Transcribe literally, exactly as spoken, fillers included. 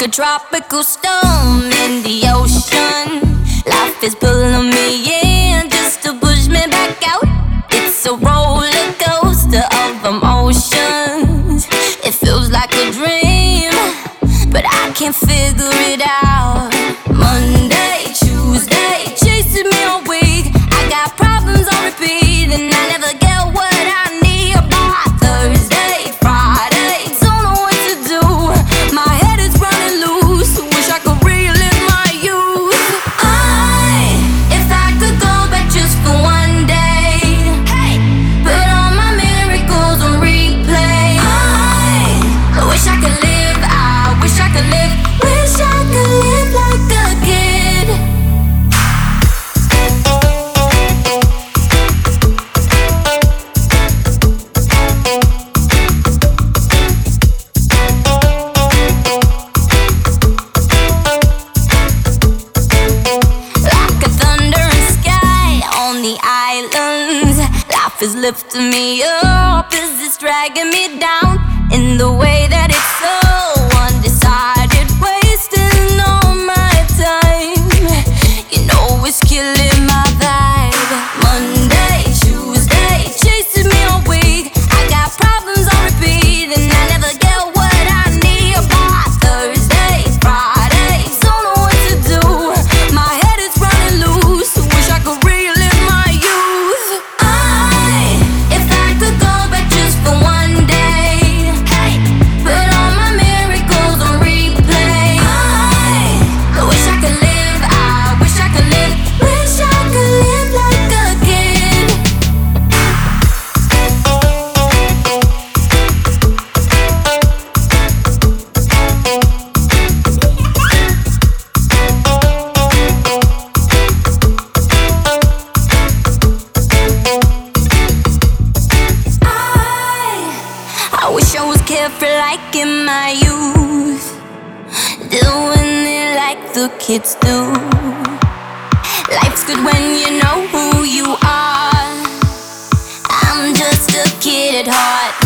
a tropical storm in the ocean. Life is pulling me in just to push me back out. It's a roller coaster of emotions. It feels like a dream, but I can't figure it out. Monday, Tuesday, chasing me all week. I got problems on repeat, and I never get what I need. By Thursday, Friday, don't know what to do. My head is running loose. Wish I could relive my youth. I, if I could go back just for one day, hey, put all my miracles on replay. I, I wish I could live. I wish I could live. Wish I could live like a kid. Like a thundering sky on the islands, life is lifting me up. Is this dragging me down in the way that it's so undecided? Wasting all my time, you know it's killing my vibe. Monday, Tuesday, chasing me all week. I got problems on repeat, and I never get what I need. By Thursday, Friday, don't know what to do. My head is running loose. Wish I could relive my youth. I, if I could go back just for one day, hey, put all my miracles on replay. I, I wish I could live. I wish I could live. Wish I could live like a kid. I, I wish I was carefree like in my youth, doing it like the kids do. Life's good when you know who you are. I'm just a kid at heart.